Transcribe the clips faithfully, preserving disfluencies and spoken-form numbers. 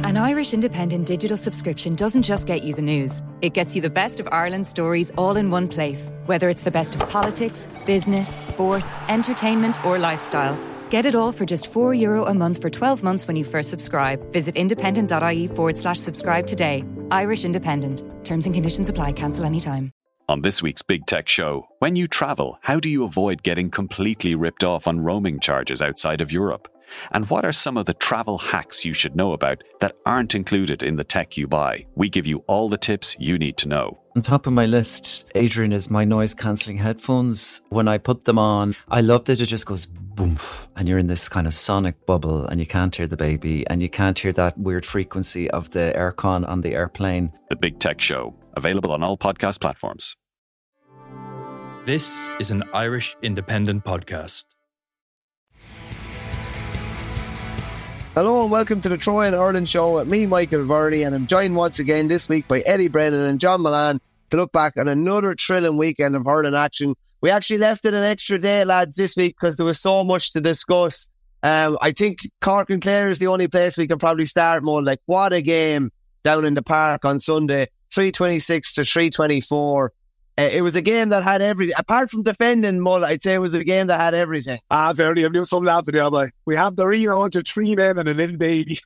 An Irish independent digital subscription doesn't just get you the news. It gets you the best of Ireland's stories all in one place. Whether it's the best of politics, business, sport, entertainment or lifestyle. Get it all for just four euro a month for twelve months when you first subscribe. Visit independent.ie forward slash subscribe today. Irish Independent. Terms and conditions apply. Cancel anytime. On this week's Big Tech Show, when you travel, how do you avoid getting completely ripped off on roaming charges outside of Europe? And what are some of the travel hacks you should know about that aren't included in the tech you buy? We give you all the tips you need to know. On top of my list, Adrian, is my noise-cancelling headphones. When I put them on, I love that it just goes boom, and you're in this kind of sonic bubble, and you can't hear the baby, and you can't hear that weird frequency of the aircon on the airplane. The Big Tech Show, available on all podcast platforms. This is an Irish Independent podcast. Hello and welcome to the Troy and Ireland Show with me, Michael Verdi, and I'm joined once again this week by Eddie Brennan and John Milan to look back on another thrilling weekend of hurling action. We actually left it an extra day, lads, this week because there was so much to discuss. Um, I think Cork and Clare is the only place we can probably start more. Like, what a game down in the park on Sunday, three twenty-six to three twenty-four. Uh, it was a game that had everything. Apart from defending Mull, I'd say it was a game that had everything. Ah, Verdi, I'm doing some laughing there, boy. We have the arena under three men and a little baby.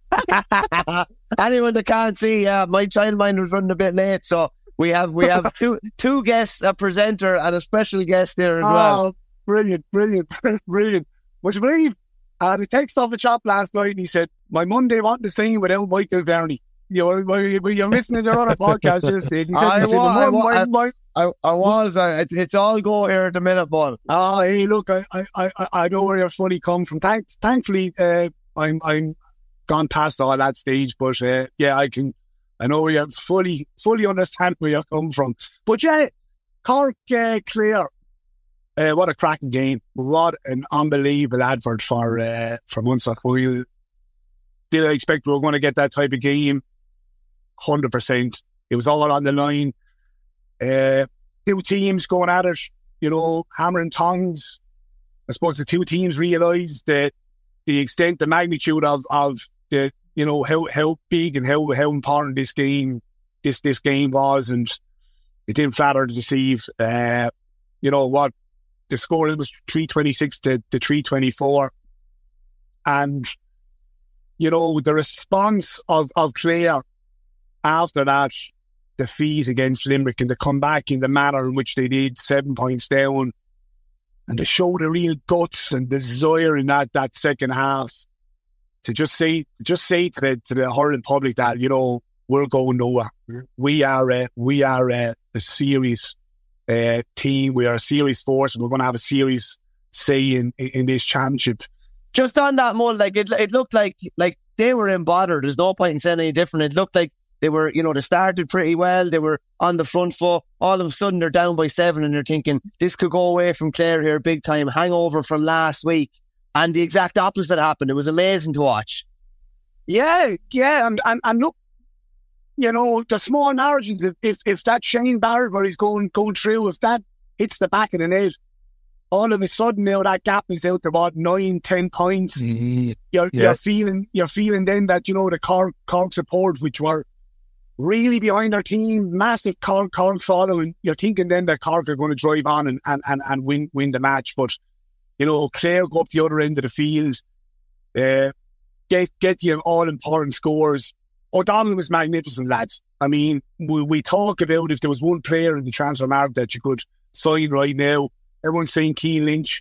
Anyone that can't see, yeah, my childminder was running a bit late, so we have we have two two guests, a presenter and a special guest there as oh, well. Brilliant, brilliant, brilliant. Would you believe? I had a text off the shop last night and he said, my Monday want to sing without Michael Verdi. You know, when you're listening to other podcasts yesterday, he said, I, he said, was, I, my, was, my, I, I was, I, it's all go here at the minute, ball. Oh, hey, look, I, I, I, I know where you're fully come from. Thank, thankfully, uh, I'm, I'm gone past all that stage, but uh, yeah, I can, I know where you fully, fully understand where you're coming from. But yeah, Cork, uh, Clare, uh, what a cracking game! What an unbelievable advert for uh, for Munster Foyle. Did I expect we were going to get that type of game? one hundred percent. It was all on the line. Uh, two teams going at it, you know, hammer and tongs. I suppose the two teams realised that the extent, the magnitude of, of the, you know, how, how big and how, how important this game, this, this game was, and it didn't flatter to deceive. Uh, you know what? The score was three twenty-six to, to three twenty-four. And, you know, the response of, of Clare after that defeat against Limerick and to come back in the manner in which they did, seven points down, and to show the real guts and desire in that, that second half, to just say to just say to the to the hurling public that, you know, we're going nowhere. We are a, we are a, a serious uh, team. We are a serious force, and we're going to have a serious say in, in, in this championship. Just on that, Mull, like it, it looked like like they were in bother. There's no point in saying any different. It looked like they were, you know, they started pretty well. They were on the front foot. All of a sudden, they're down by seven, and they're thinking this could go away from Clare here big time. Hangover from last week, and the exact opposite happened. It was amazing to watch. Yeah, yeah, and and, and look, you know, the small margins. If if, if that Shane Barrett where he's going going through, if that hits the back of the net, all of a sudden now that gap is out to about nine, ten points. Mm-hmm. You're yeah. you're feeling you're feeling then that, you know, the Cork Cork support, which were really behind their team, massive Cork Cork following. You're thinking then that Cork are going to drive on and, and, and, and win win the match. But, you know, Clare go up the other end of the field, uh, get get the all important scores. O'Donnell was magnificent, lads. I mean, we, we talk about if there was one player in the transfer market that you could sign right now, everyone's saying Cian Lynch.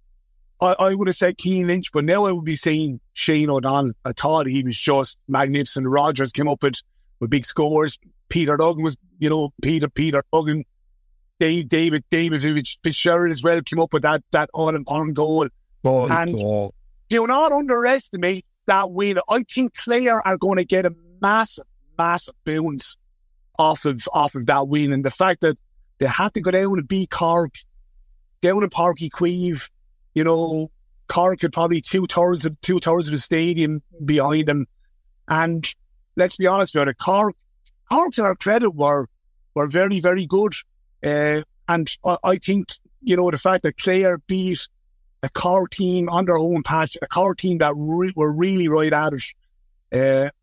I, I would have said Cian Lynch, but now I would be saying Shane O'Donnell. I thought he was just magnificent. Rogers came up with, with big scores. Peter Duggan was, you know, Peter Peter Duggan. Dave, David David Fitzgerald as well came up with that that all-important goal. Ball, and ball. do not underestimate that win. I think Clare are going to get a massive, massive bounce off of off of that win, and the fact that they had to go down and beat Cork down in Páirc Uí Chaoimh. You know, Cork had probably two thirds of two thirds of the stadium behind them, and let's be honest about it, Cork, Cork to their credit were were very, very good, uh, and I, I think, you know, the fact that Clare beat a Cork team on their own patch, a Cork team that re- were really right at it, uh,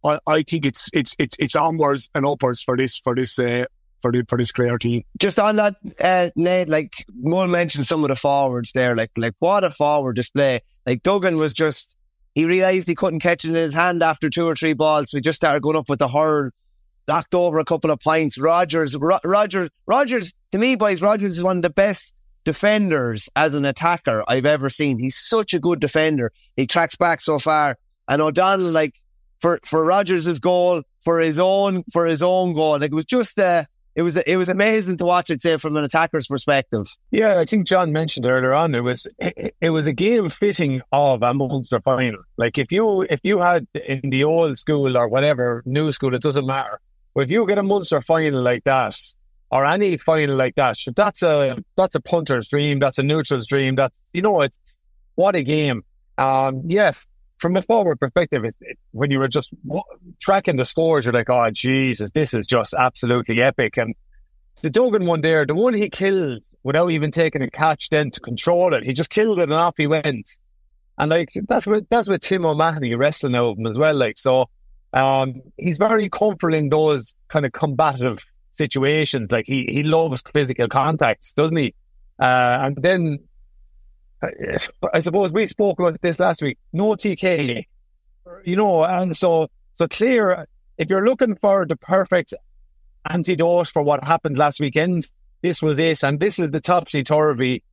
I, I think it's it's it's it's onwards and upwards for this for this uh, for the for this Clare team. Just on that, uh, Ned, like Mull mentioned some of the forwards there, like like what a forward display. Like Duggan was just, he realised he couldn't catch it in his hand after two or three balls, so he just started going up with the hurl, knocked over a couple of points. Rogers, Ro- Rogers, Rogers, to me, boys, Rogers is one of the best defenders as an attacker I've ever seen. He's such a good defender. He tracks back so far. And O'Donnell, like, for, for Rogers' goal, for his own, for his own goal, like, it was just, uh, It was it was amazing to watch it, say, from an attacker's perspective. Yeah, I think John mentioned earlier on, it was it, it was a game fitting of a Munster final. Like if you if you had in the old school or whatever, new school, it doesn't matter. But if you get a Munster final like that, or any final like that, that's a that's a punter's dream, that's a neutral's dream. That's, you know, it's what a game. Um, yeah, from a forward perspective, it, it, when you were just w- tracking the scores, you're like, oh, Jesus, this is just absolutely epic. And the Duggan one there, the one he killed without even taking a catch then to control it, he just killed it and off he went. And like, that's what, that's what Tim O'Mahony wrestling out of him as well. Like, so um, he's very comfortable in those kind of combative situations. Like, he, he loves physical contacts, doesn't he? Uh, and then, I suppose we spoke about this last week. No T K, you know, and so so Clare, if you're looking for the perfect antidote for what happened last weekend, this was this, and this is the topsy-turvy,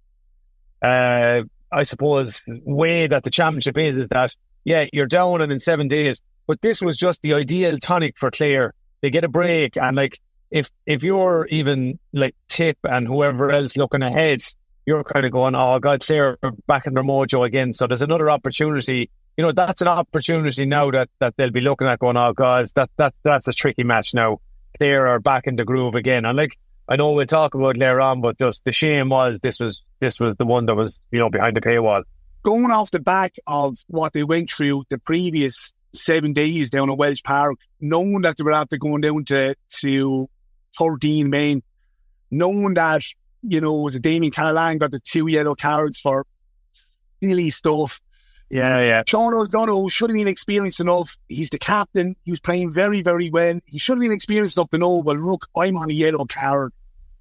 uh, I suppose, way that the championship is, is that, yeah, you're down and in seven days, but this was just the ideal tonic for Clare. They get a break, and like, if if you're even like Tip and whoever else looking ahead, you're kind of going, oh God, Clare are back in their mojo again. So there's another opportunity. You know, that's an opportunity now that, that they'll be looking at going, oh God, that, that, that's a tricky match now. Clare are back in the groove again. And like, I know we'll talk about later on, but just the shame was this was this was the one that was, you know, behind the paywall. Going off the back of what they went through the previous seven days down at Welsh Park, knowing that they were after going down to, to thirteen Main, knowing that, you know, was it Damien Callahan got the two yellow cards for silly stuff. Yeah, yeah. Sean O'Donoghue should have been experienced enough. He's the captain. He was playing very, very well. He should have been experienced enough to know, well, look, I'm on a yellow card.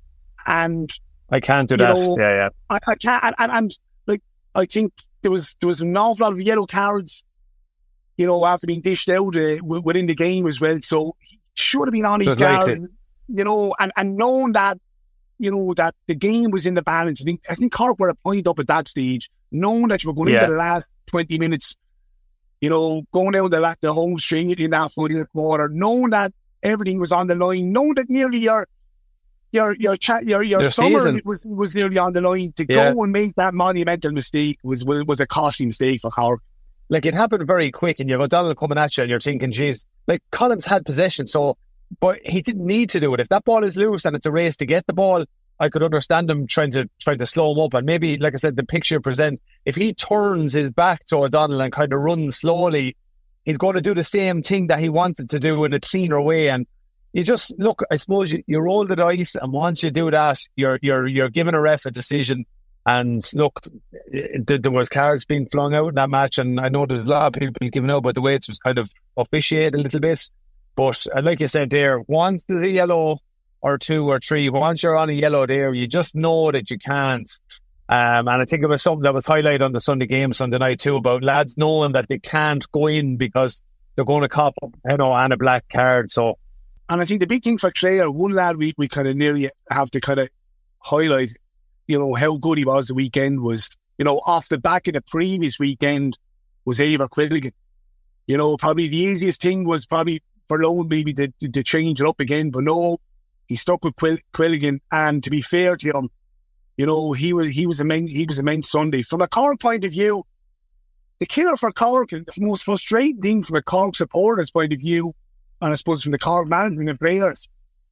And I can't do that. Know, yeah, yeah. I, I can't. And, and, and, like, I think there was there was an awful lot of yellow cards, you know, after being dished out uh, w- within the game as well. So he should have been on his guard, you know, and, and knowing that, you know, that the game was in the balance. I think, I think Cork were a point up at that stage, knowing that you were going yeah. into the last twenty minutes, you know, going down the, the home string in that final quarter, knowing that everything was on the line, knowing that nearly your your your chat your, your, your summer season. was was nearly on the line. To yeah. go and make that monumental mistake was was a costly mistake for Cork. Like, it happened very quick, and you've O'Donnell coming at you, and you're thinking, geez, like, Collins had possession, so but he didn't need to do it. If that ball is loose and it's a race to get the ball, I could understand him trying to trying to slow him up. And maybe, like I said, the picture present, if he turns his back to O'Donnell and kind of runs slowly, he's going to do the same thing that he wanted to do in a cleaner way. And you just, look, I suppose you, you roll the dice, and once you do that, you're you're you're giving a ref a decision. And look, it, there was cards being flung out in that match, and I know there's a lot of people giving out about the way it was kind of officiated a little bit. But like you said there, once there's a yellow or two or three, once you're on a yellow there, you just know that you can't. Um, and I think it was something that was highlighted on the Sunday game Sunday night too, about lads knowing that they can't go in because they're going to cop up, you know, and a black card. So, and I think the big thing for Clare, one lad we, we kind of nearly have to kind of highlight, you know, how good he was the weekend was, you know, off the back of the previous weekend was Eibhear Quilligan. You know, probably the easiest thing was probably for Loan maybe to, to, to change it up again, but no, he stuck with Quill- Quilligan, and to be fair to him, you know, he was he was immense. He was immense Sunday. From a Cork point of view, the killer for Cork, and the most frustrating thing from a Cork supporters point of view, and I suppose from the Cork management and players,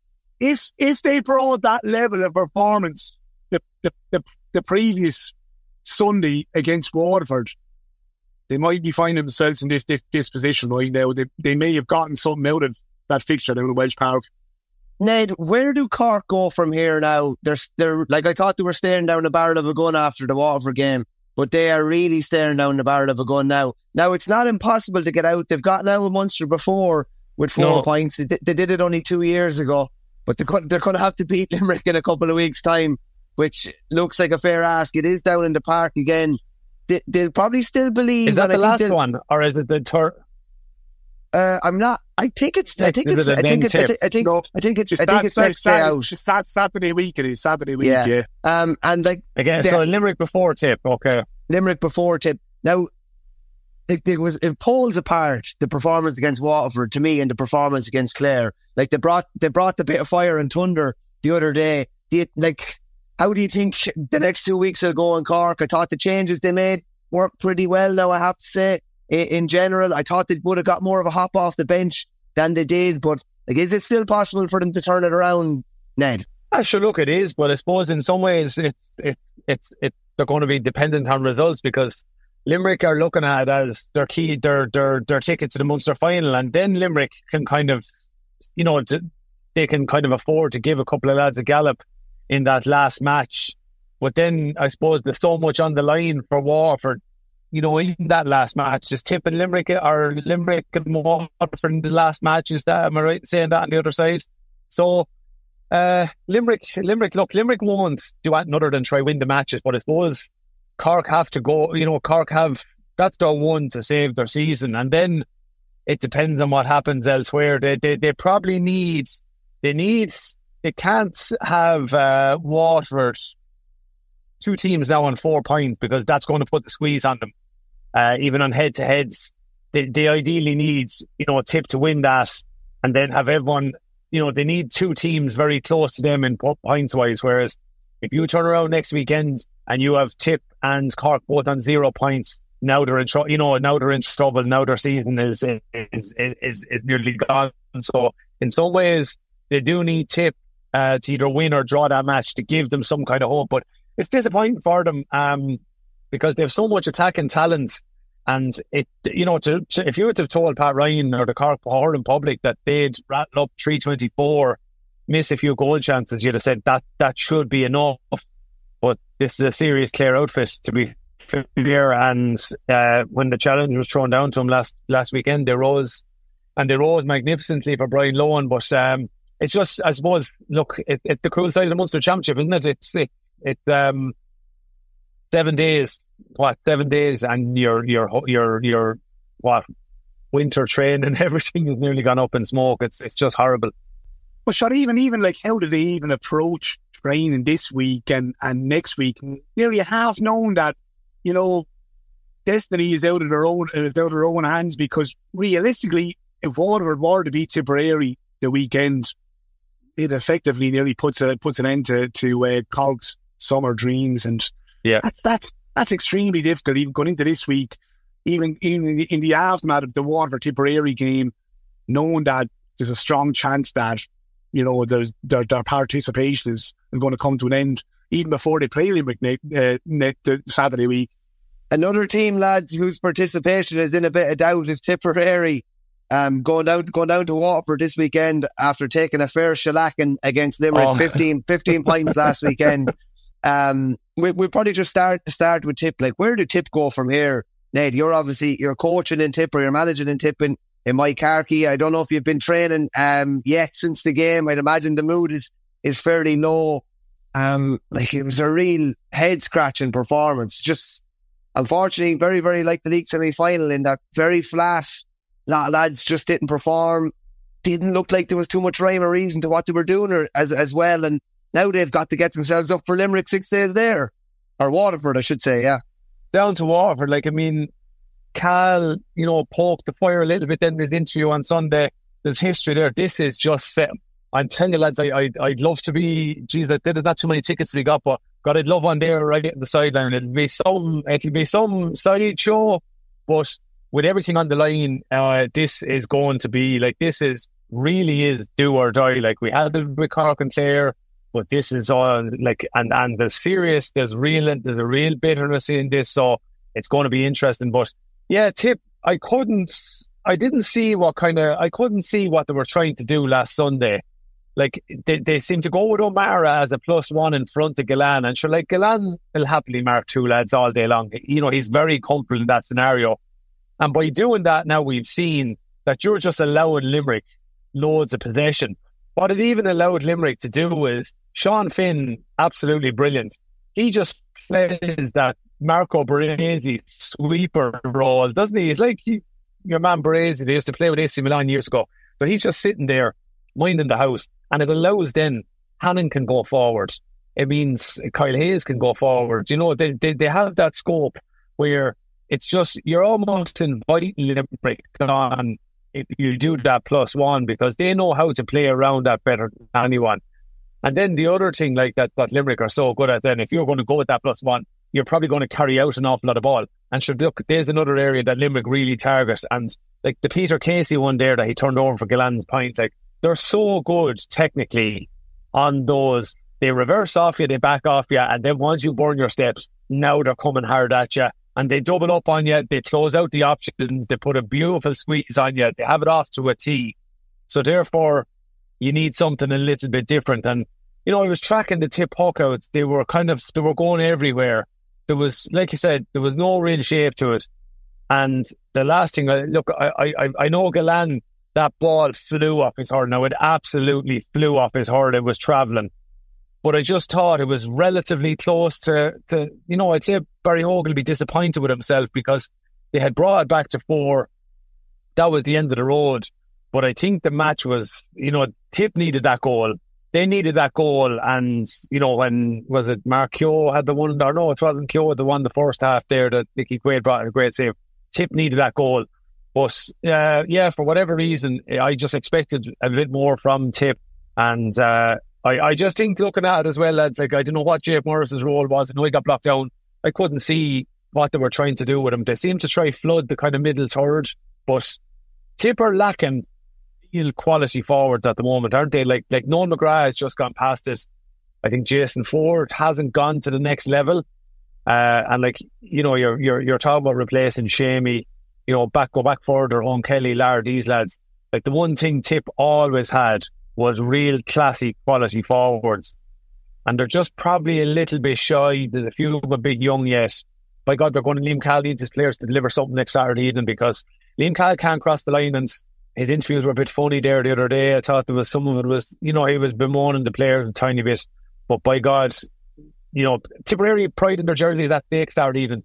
if if they brought that level of performance the the, the, the previous Sunday against Waterford, they might be finding themselves in this, this this position right now. They they may have gotten something out of that fixture down at Welsh Park. Ned, where do Cork go from here now? They're, they're like, I thought they were staring down the barrel of a gun after the Waterford game. but they are really staring down the barrel of a gun now. Now, it's not impossible to get out. They've gotten out of Munster before with four No. points. They, did- they did it only two years ago, but they're, go- they're going to have to beat Limerick in a couple of weeks' time, which looks like a fair ask. It is down in the park again. They, they'll probably still believe. Is that and I the think last they'll- one, or is it the third? Uh, I'm not. I think it's. I think Is it's. it a I think men it's. I tip? think. I think, No. I think it's. Just I think that- it's sorry, next day out. Just that Saturday week it is. Saturday week, Yeah. yeah. Um, and like Again, they- so Limerick before tip. Okay. Limerick before tip. Now, it, it was it pulls apart the performance against Waterford to me and the performance against Clare. Like they brought they brought the bit of fire and thunder the other day. Do you, like, how do you think the next two weeks will go in Cork? I thought the changes they made worked pretty well. Now I have to say, in, in general, I thought they would have got more of a hop off the bench than they did. But like, is it still possible for them to turn it around, Ned? I sure look, it is, but I suppose in some ways it's it, it's it they're going to be dependent on results because Limerick are looking at it as their key, their their their ticket to the Munster final, and then Limerick can kind of, you know, t- they can kind of afford to give a couple of lads a gallop in that last match. But then I suppose there's so much on the line for Waterford. You know, even that last match is tipping Limerick or Limerick and Waterford in the last match. Is that, am I right in saying that on the other side? So. Uh, Limerick, Limerick, look, Limerick won't do anything other than try win the matches, but I suppose Cork have to go, you know, Cork have, that's their one to save their season, and then it depends on what happens elsewhere. They they, they probably need, they need, they can't have uh, Waterford, two teams now on four points, because that's going to put the squeeze on them, uh, even on head-to-heads. They, they ideally need, you know, a tip to win that, and then have everyone. You know, they need two teams very close to them in points wise. Whereas if you turn around next weekend and you have Tip and Cork both on zero points, now they're in trouble. You know, now they're in trouble. Now their season is is is is nearly gone. So in some ways, they do need Tip uh, to either win or draw that match to give them some kind of hope. But it's disappointing for them um, because they have so much attacking talent. And it, you know, to, to, if you would have told Pat Ryan or the Cork hurling public that they'd rattle up three twenty-four, miss a few goal chances, you'd have said that that should be enough. But this is a serious Clare outfit, to be fair. And uh, when the challenge was thrown down to them last last weekend, they rose, and they rose magnificently for Brian Lohan. But um, it's just, I suppose, look, it, it, the cruel side of the Munster Championship, isn't it? It's it, it um, seven days. What seven days and your your your your what winter train and everything has nearly gone up in smoke. It's it's just horrible. But sure, even even like how did they even approach training this week and, and next week? Nearly half known that, you know, destiny is out of their own is out of their own hands, because realistically, if Waterford were to beat Tipperary the weekend, it effectively nearly puts a puts an end to to uh, Cork's summer dreams, and yeah, that's that's. That's extremely difficult, even going into this week, even, even in, the, in the aftermath of the Waterford Tipperary game, knowing that there's a strong chance that, you know, there's their, their participation is going to come to an end even before they play Limerick next uh, uh, Saturday week. Another team, lads, whose participation is in a bit of doubt is Tipperary, um, going down going down to Waterford this weekend after taking a fair shellacking against Limerick, Oh. fifteen, fifteen points last weekend. Um, we, we'll probably just start start with Tip. Like, where do Tip go from here? Ned, you're obviously, you're coaching in Tip, or you're managing in Tip in, in Mike Harkey. I don't know if you've been training um, yet since the game. I'd imagine the mood is, is fairly low. Um, like, it was a real head-scratching performance. Just, unfortunately, very, very like the league semi-final, in that very flat. Lot of lads just didn't perform. Didn't look like there was too much rhyme or reason to what they were doing, or, as as well. And now they've got to get themselves up for Limerick six days there. Or Waterford, I should say, yeah. Down to Waterford, like, I mean, Cal, you know, poked the fire a little bit in his interview on Sunday. There's history there. This is just set. I'm telling you, lads, I, I, I'd love to be, geez, there's not too many tickets we got, but God, I'd love one there right at the sideline. It'll be some, it'll be some side show, but with everything on the line, uh, this is going to be, like, this is, really is do or die. Like, we had it with Cork and Clare, but this is all, like, and, and there's serious, there's real, there's a real bitterness in this, so it's going to be interesting. But yeah, Tip, I couldn't, I didn't see what kind of, I couldn't see what they were trying to do last Sunday. like they, they seem to go with O'Mara as a plus one in front of Gillane, and sure, like Gillane will happily mark two lads all day long. You know, he's very comfortable in that scenario. And by doing that now, we've seen that you're just allowing Limerick loads of possession. What it even allowed Limerick to do is Sean Finn, absolutely brilliant. He just plays that Marco Baresi sweeper role, doesn't he? He's like he, your man Baresi, they used to play with A C Milan years ago. So he's just sitting there, minding the house. And it allows then Hannon can go forward. It means Kyle Hayes can go forward. You know, they, they, they have that scope where it's just, you're almost inviting Limerick on if you do that plus one, because they know how to play around that better than anyone. And then the other thing like that, that Limerick are so good at, then if you're going to go with that plus one, you're probably going to carry out an awful lot of ball. And sure, look, there's another area that Limerick really targets. And like the Peter Casey one there that he turned over for Gillane's point, like they're so good technically on those. They reverse off you, they back off you, and then once you burn your steps, now they're coming hard at you. And they double up on you, they close out the options, they put a beautiful squeeze on you, they have it off to a tee. So therefore, you need something a little bit different. And, you know, I was tracking the tip hookouts, they were kind of, they were going everywhere. There was, like you said, there was no real shape to it. And the last thing, look, I I, I know Gillane, that ball flew off his heart. Now, it absolutely flew off his heart. It was travelling. But I just thought it was relatively close to, to, you know, I'd say Barry Hogan will be disappointed with himself because they had brought it back to four. That was the end of the road. But I think the match was, you know, Tip needed that goal. They needed that goal. And, you know, when, was it Mark Keogh had the one, or no, it wasn't Keogh, the one the first half there that Nicky Quaid brought in a great save. Tip needed that goal. But, uh, yeah, for whatever reason, I just expected a bit more from Tip. And, uh, I, I just think looking at it as well, lads, like I don't know what Jake Morris's role was. I know he got blocked down. I couldn't see what they were trying to do with him. They seemed to try flood the kind of middle third, but Tip are lacking real quality forwards at the moment, aren't they? Like like Noel McGrath has just gone past it. I think Jason Ford hasn't gone to the next level. Uh, and like, you know, you're you're you're talking about replacing Shamey, you know, back go back further, Owen Kelly, Lar, these lads. Like the one thing Tip always had was real classy quality forwards. And they're just probably a little bit shy. There's a few of them a bit young yet. By God, they're going to Liam Cal needs his players to deliver something next Saturday evening, because Liam Cal can't cross the line, and his interviews were a bit funny there the other day. I thought there was some of it was, you know, he was bemoaning the players a tiny bit. But by God, you know, Tipperary pride in their jersey that they Saturday evening.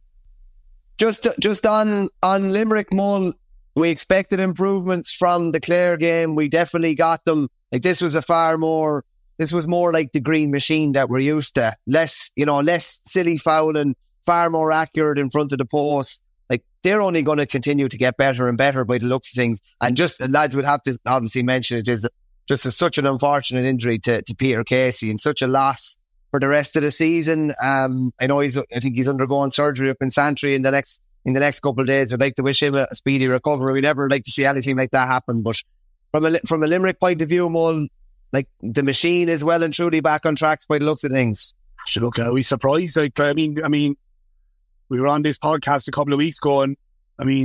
Just, just on, on Limerick, Mull, we expected improvements from the Clare game. We definitely got them. Like this was a far more, this was more like the Green Machine that we're used to. Less, you know, less silly fouling, far more accurate in front of the post. Like they're only going to continue to get better and better by the looks of things. And just the lads would have to obviously mention it is just a, such an unfortunate injury to, to Peter Casey and such a loss for the rest of the season. Um, I know he's, I think he's undergoing surgery up in Santry in the next, in the next couple of days. I'd like to wish him a speedy recovery. We never like to see anything like that happen, but From a, from a Limerick point of view, Mull, like the machine is well and truly back on tracks by the looks of things. Should look, are we surprised? Like, I mean, I mean, we were on this podcast a couple of weeks ago, and I mean,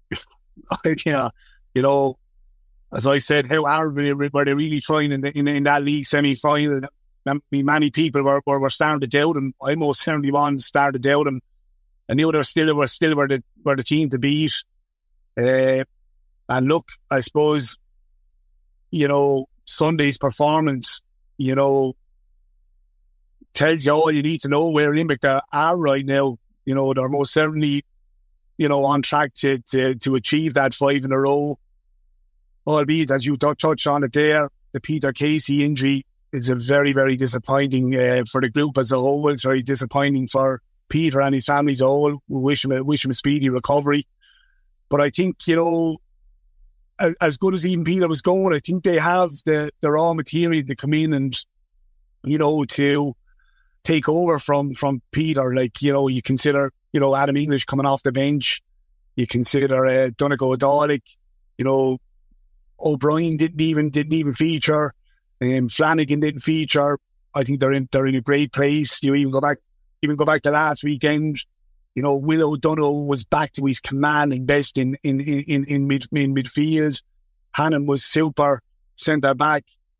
yeah, you know, as I said, how hard were they, were they really trying in, the, in, in that league semi-final? I mean, many people were, were, were starting to doubt them. I most certainly one started to doubt them. I knew they were still were still were the were the team to beat. Uh, and look, I suppose, you know, Sunday's performance, you know, tells you all you need to know where Limerick are right now. You know, they're most certainly, you know, on track to to, to achieve that five in a row. Albeit, as you t- touched on it there, the Peter Casey injury is a very, very disappointing uh, for the group as a whole. It's very disappointing for Peter and his family as a whole. We wish him a, wish him a speedy recovery. But I think, you know, as, as good as even Peter was going, I think they have the, the raw material to come in and, you know, to take over from, from Peter. Like, you know, you consider, you know, Adam English coming off the bench. You consider uh, Donegal Dalek, you know, O'Brien didn't even didn't even feature. Um, Flanagan didn't feature. I think they're in they're in a great place. You even go back even go back to last weekend. You know, Will O'Donoghue was back to his commanding best in in in in, mid in midfield. Hannon was super centre back.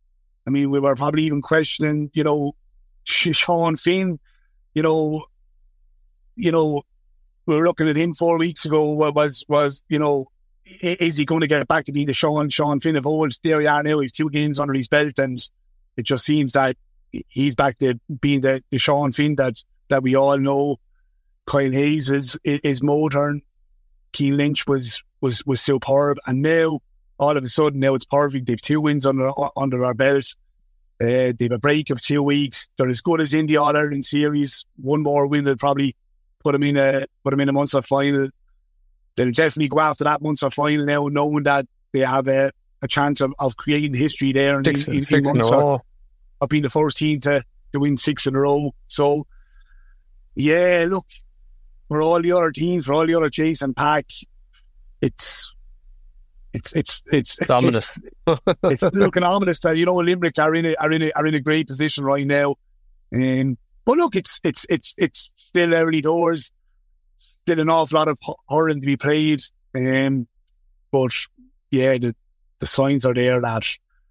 I mean, we were probably even questioning, you know, Sean Finn, you know, you know, we were looking at him four weeks ago. Was was you know, is he going to get back to being the Sean Sean Finn of old? There we are now. He's two games under his belt, and it just seems that he's back to being the, the Sean Finn that, that we all know. Kyle Hayes is is modern. Cian Lynch was was was superb, and now all of a sudden now it's perfect. They've two wins under under our belt. Uh, they've a break of two weeks. They're as good as in the All Ireland series. One more win will probably put them in a put them in a Munster final. They'll definitely go after that Munster final now, knowing that they have a, a chance of, of creating history there in, six, in, in, six in Munster, in a row. of being the first team to, to win six in a row. So, yeah, look, for all the other teams, for all the other Chase and Pack, it's it's it's it's it's ominous. It's, it's looking ominous that, you know, Limerick are in a are in a are in a great position right now. Um, but look, it's it's it's it's still early doors. Still an awful lot of hurling to be played. Um, but yeah, the the signs are there that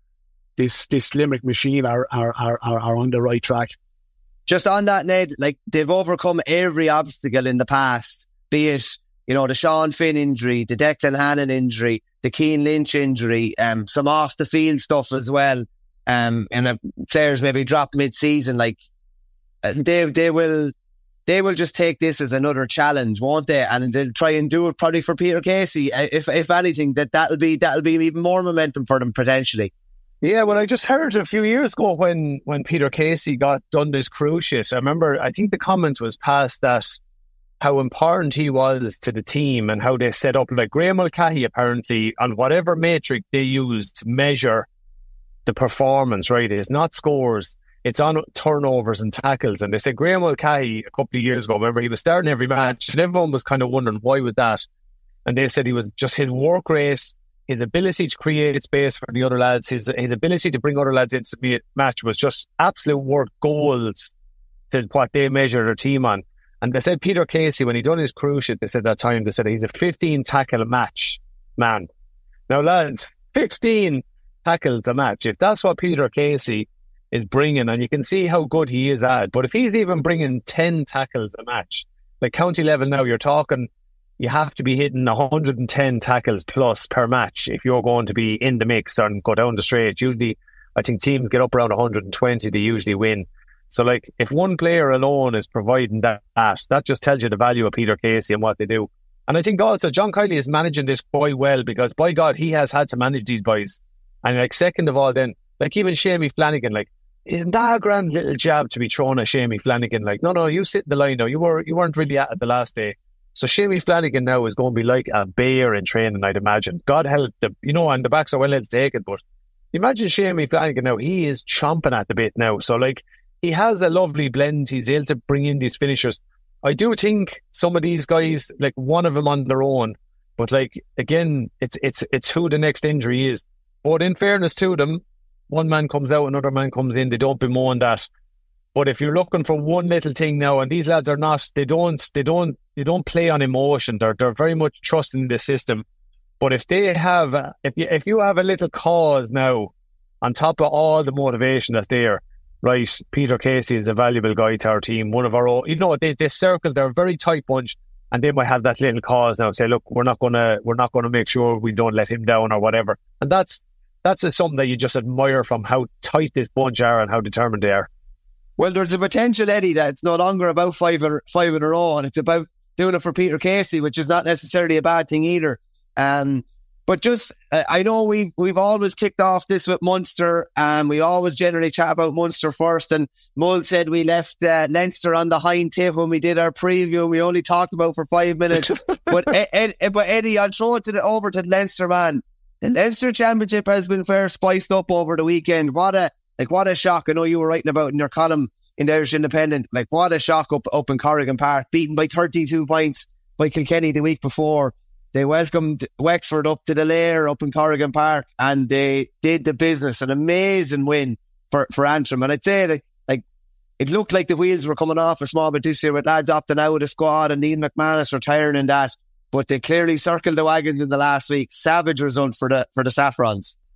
this this Limerick machine are are are are on the right track. Just on that, Ned, like, they've overcome every obstacle in the past, be it, you know, the Sean Finn injury, the Declan Hannon injury, the Cian Lynch injury, um, some off the field stuff as well. Um, and uh, players maybe drop mid season. Like, uh, they they will they will just take this as another challenge, won't they? And they'll try and do it probably for Peter Casey. Uh, if if anything, that that'll be that'll be even more momentum for them potentially. Yeah, well, I just heard a few years ago when, when Peter Casey got done this cruciate, I remember, I think the comment was passed that how important he was to the team and how they set up, like Graham Mulcahy apparently, on whatever metric they used to measure the performance, right? It's not scores, it's on turnovers and tackles. And they said Graham Mulcahy a couple of years ago, remember, he was starting every match and everyone was kind of wondering why with that. And they said he was just his work rate, his ability to create space for the other lads, his, his ability to bring other lads into the match was just absolute worth goals to what they measure their team on. And they said Peter Casey, when he done his cruciate, they said that time, they said he's a fifteen tackle a match man. Now lads, fifteen tackles a match. If that's what Peter Casey is bringing, and you can see how good he is at, but if he's even bringing ten tackles a match, like county level now, you're talking, you have to be hitting one hundred ten tackles plus per match if you're going to be in the mix and go down the straight. Usually, I think teams get up around one hundred twenty, they usually win. So, like, if one player alone is providing that, that just tells you the value of Peter Casey and what they do. And I think also John Kiley is managing this quite well because, by God, he has had to manage these boys. And, like, second of all, then, like, even Shamey Flanagan, like, isn't that a grand little jab to be thrown at Shamey Flanagan? Like, no, no, you sit in the line now. You, were, you weren't really at it the last day. So Shamey Flanagan now is going to be like a bear in training, I'd imagine. God help the, you know, and the backs are well able to take it, but imagine Shamey Flanagan now, he is chomping at the bit now. So, like, he has a lovely blend. He's able to bring in these finishers. I do think some of these guys, like one of them on their own, but like, again, it's it's it's who the next injury is. But in fairness to them, one man comes out, another man comes in. They don't bemoan that. But if you're looking for one little thing now, and these lads are not, they don't, they don't, they don't play on emotion. They're they're very much trusting the system. But if they have, if you if you have a little cause now, on top of all the motivation that's there, right? Peter Casey is a valuable guy to our team. One of our own, you know, they they circle. They're a very tight bunch, and they might have that little cause now. Say, look, we're not gonna, we're not gonna make sure we don't let him down or whatever. And that's that's a, something that you just admire from how tight this bunch are and how determined they are. Well, there's a potential, Eddie, that it's no longer about five or five in a row, and it's about doing it for Peter Casey, which is not necessarily a bad thing either. Um, but just, uh, I know we've, we've always kicked off this with Munster, and we always generally chat about Munster first, and Mull said we left uh, Leinster on the hind tip when we did our preview, and we only talked about for five minutes. but, Ed, Ed, but Eddie, I'll throw it to the, over to the Leinster, man. The Leinster Championship has been fair spiced up over the weekend. What a Like, what a shock. I know you were writing about in your column in the Irish Independent. Like, what a shock up, up in Corrigan Park. Beaten by thirty-two points by Kilkenny the week before. They welcomed Wexford up to the Lair up in Corrigan Park, and they did the business. An amazing win for, for Antrim. And I'd say, like, like, it looked like the wheels were coming off a small bit this year with lads opting out of the squad and Ian McManus retiring and that. But they clearly circled the wagons in the last week. Savage result for the for the Saffrons.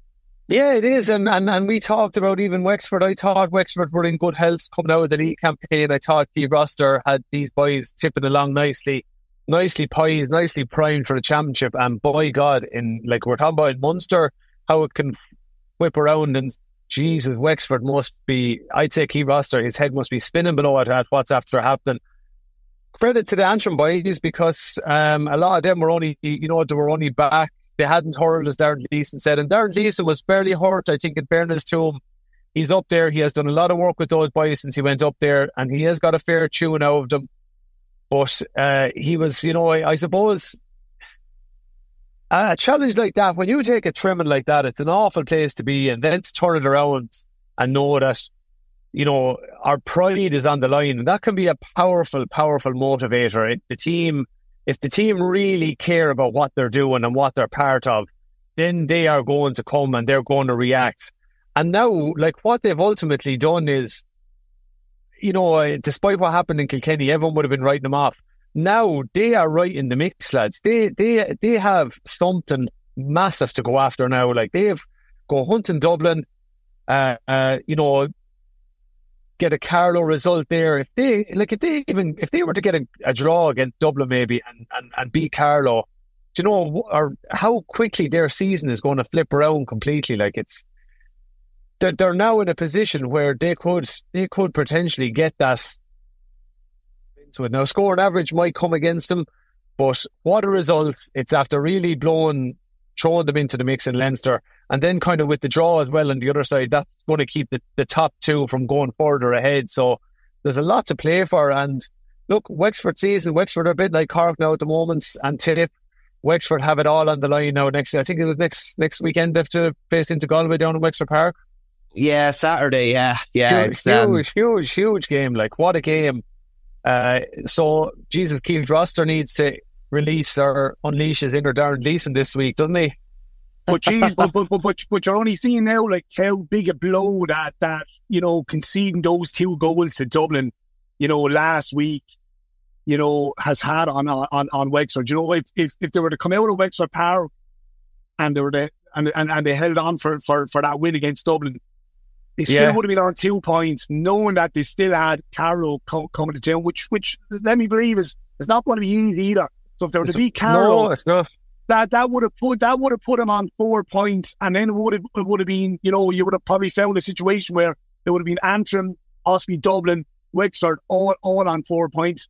Yeah, it is. And, and and we talked about even Wexford. I thought Wexford were in good health coming out of the league campaign. I thought Keith Roster had these boys tipping along nicely, nicely poised, nicely primed for the championship. And by God, in like we're talking about in Munster, how it can whip around. And Jesus, Wexford must be, I'd say Keith Roster, his head must be spinning below it at what's after happening. Credit to the Antrim boys, because um, a lot of them were only, you know, they were only back. They hadn't hurled, as Darren Leeson said. And Darren Leeson was barely hurt, I think, in fairness to him. He's up there. He has done a lot of work with those boys since he went up there, and he has got a fair tune out of them. But uh, he was, you know, I, I suppose, a challenge like that, when you take a trimming like that, it's an awful place to be, and then to turn it around and know that, you know, our pride is on the line. And that can be a powerful, powerful motivator. It, the team... If the team really care about what they're doing and what they're part of, then they are going to come and they're going to react. And now, like, what they've ultimately done is, you know, despite what happened in Kilkenny, everyone would have been writing them off. Now they are right in the mix, lads. They they they have something massive to go after now. Like, they've go hunting Dublin, uh, uh, you know, get a Carlow result there. If they like, if they even if they were to get a, a draw against Dublin maybe and, and, and beat Carlow, do you know or how quickly their season is going to flip around completely? Like, it's they're, they're now in a position where they could they could potentially get that into it. Now, scoring average might come against them, but what a result! It's after really blowing, throwing them into the mix in Leinster. And then kind of with the draw as well on the other side, that's going to keep the, the top two from going further ahead. So there's a lot to play for. And look, Wexford season, Wexford are a bit like Cork now at the moment, and Tip. Wexford have it all on the line now. Next, I think it was next next weekend they have to face into Galway down in Wexford Park. Yeah, Saturday, yeah. yeah. Huge, it's, um... huge, huge, huge game. Like, what a game. Uh, so, Jesus, Keith Roster needs to release or unleash his inner Darren Leeson this week, doesn't he? But geez, but, but, but, but, but you're only seeing now like how big a blow that, that, you know, conceding those two goals to Dublin, you know, last week, you know, has had on on, on Wexford. You know, if, if if they were to come out of Wexford Park and they were to, and, and, and they held on for, for, for that win against Dublin, they still yeah. would have been on two points, knowing that they still had Carlow co- coming to town, which, which let me believe is, is not going to be easy either. So if they were it's to beat Carlow, no, it's not. That that would have put that would have put him on four points, and then it would have it would have been, you know, you would have probably found a situation where it would have been Antrim, possibly Dublin, Wexford, all all on four points.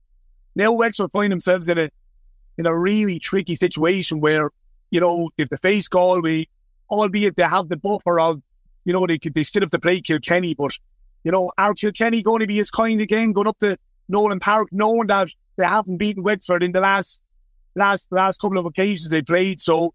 Now Wexford find themselves in a in a really tricky situation where, you know, if they face Galway, albeit they have the buffer of, you know, they could they still have to play Kilkenny, but, you know, are Kilkenny going to be as kind again, going up to Nolan Park, knowing that they haven't beaten Wexford in the last. Last last couple of occasions they played, so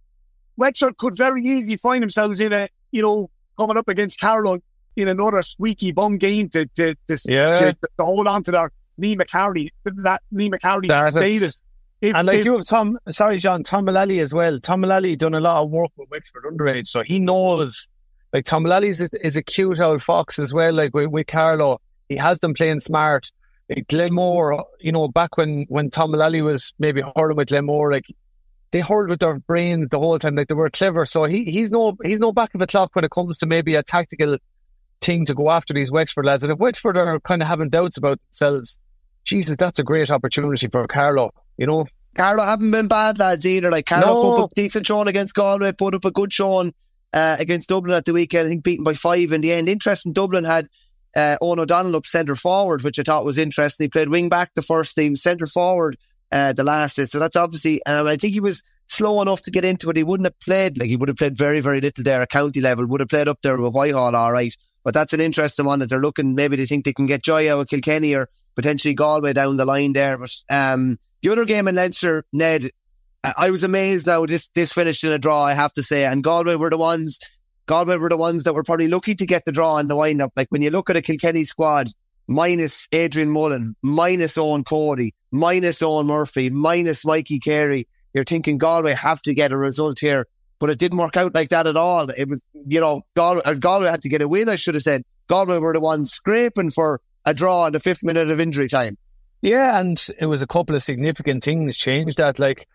Wexford could very easily find themselves in a, you know, coming up against Carlow in another squeaky bum game to to to, yeah. to, to hold on to their Lee McCarthy, that Lee McCarthy status. If, and like if, you have Tom, sorry John, Tom Mullally as well. Tom Mullally done a lot of work with Wexford underage, so he knows. Like, Tom Mullally is, is a cute old fox as well. Like with, with Carlow, he has them playing smart. Glenmore, you know, back when, when Tom Mullally was maybe hurling with Glenmore, like, they hurled with their brains the whole time, like they were clever. So he he's no he's no back of a clock when it comes to maybe a tactical thing to go after these Wexford lads. And if Wexford are kind of having doubts about themselves, Jesus, that's a great opportunity for Carlow, you know. Carlow haven't been bad lads either. Like, Carlow no. put up a decent showing against Galway, put up a good showing uh, against Dublin at the weekend. I think beaten by five in the end. Interesting, Dublin had Uh, Owen O'Donnell up centre forward, which I thought was interesting. He played wing back the first team, centre forward uh, the last day. So that's obviously, and I think he was slow enough to get into it. He wouldn't have played, like he would have played very, very little there at county level, would have played up there with Whitehall all right. But that's an interesting one that they're looking, maybe they think they can get joy out of Kilkenny or potentially Galway down the line there. But um, the other game in Leinster, Ned, I was amazed now this, this finished in a draw, I have to say. And Galway were the ones... Galway were the ones that were probably lucky to get the draw in the wind-up. Like, when you look at a Kilkenny squad, minus Adrian Mullen, minus Owen Cody, minus Owen Murphy, minus Mikey Carey, you're thinking Galway have to get a result here. But it didn't work out like that at all. It was, you know, Galway, Galway had to get a win, I should have said. Galway were the ones scraping for a draw in the fifth minute of injury time. Yeah, and it was a couple of significant things changed that. Like,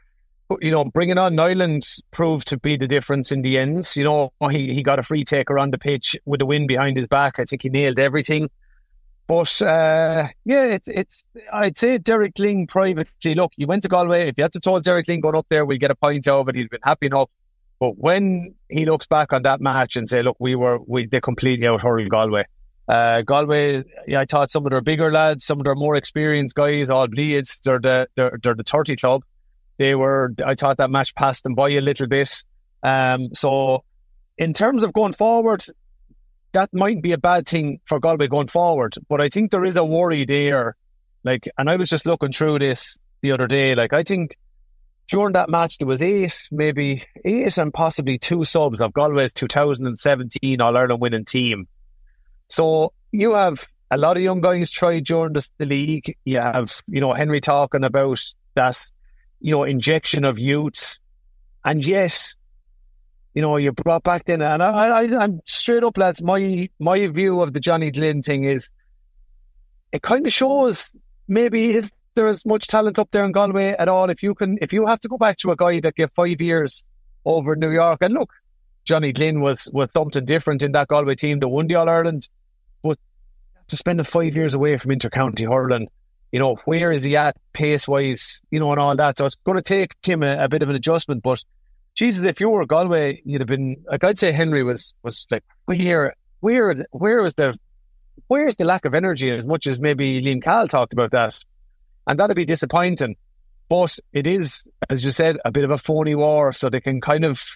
you know, bringing on Nyland proved to be the difference in the ends. You know, he, he got a free taker on the pitch with the wind behind his back. I think he nailed everything. But, uh, yeah, it's, it's, I'd say Derek Ling privately, look, you went to Galway. If you had to told Derek Ling going up there, we'll get a point out of it, he'd been happy enough. But when he looks back on that match and say, look, we were, we, they completely out-hurled Galway. Uh, Galway, yeah, I thought some of their bigger lads, some of their more experienced guys, all bleeds, they're the, they're, they're the thirty club. They were, I thought that match passed them by a little bit. Um, so in terms of going forward, that might be a bad thing for Galway going forward. But I think there is a worry there. Like, and I was just looking through this the other day. Like, I think during that match, there was eight, maybe eight and possibly two subs of Galway's two thousand seventeen All-Ireland winning team. So you have a lot of young guys tried during the, the league. You have, you know, Henry talking about that, you know, injection of youth. And yes, you know, you brought back then, and I, I, I'm straight up, lads, my, my view of the Johnny Glynn thing is, it kind of shows maybe is there as much talent up there in Galway at all. If you can, if you have to go back to a guy that gave five years over New York, and look, Johnny Glynn was, was something different in that Galway team that won the All-Ireland, but to spend five years away from inter-county hurling, you know, where is he at pace-wise, you know, and all that. So it's going to take him a, a bit of an adjustment, but Jesus, if you were Galway, you'd have been, like, I'd say Henry was, was like, where, where, where is the, where's the lack of energy, as much as maybe Liam Cahill talked about that. And that'd be disappointing. But it is, as you said, a bit of a phony war, so they can kind of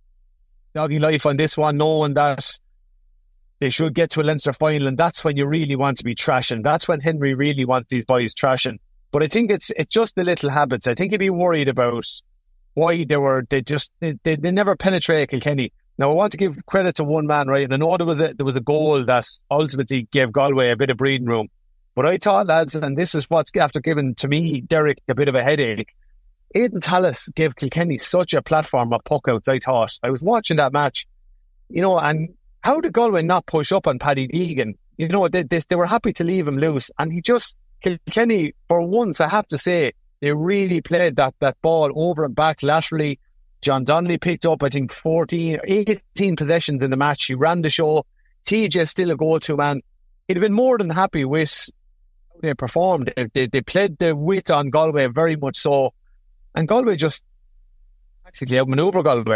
doggy life on this one, knowing that they should get to a Leinster final, and that's when you really want to be trashing. That's when Henry really wants these boys trashing. But I think it's it's just the little habits. I think he'd be worried about why they were, they just, they, they, they never penetrate Kilkenny. Now, I want to give credit to one man, right? And I know there was a, there was a goal that ultimately gave Galway a bit of breathing room. But I thought, lads, and this is what's after giving to me, Derek, a bit of a headache. Aidan Tallis gave Kilkenny such a platform of puckouts, I thought. I was watching that match, you know, and how did Galway not push up on Paddy Deegan? You know, they, they, they were happy to leave him loose. And he just, Kilkenny, for once, I have to say, they really played that, that ball over and back laterally. John Donnelly picked up, I think, fourteen, eighteen possessions in the match. He ran the show. T J still a go-to man. He'd have been more than happy with how they performed. They, they, they played the wit on Galway very much so. And Galway just actually outmaneuver Galway.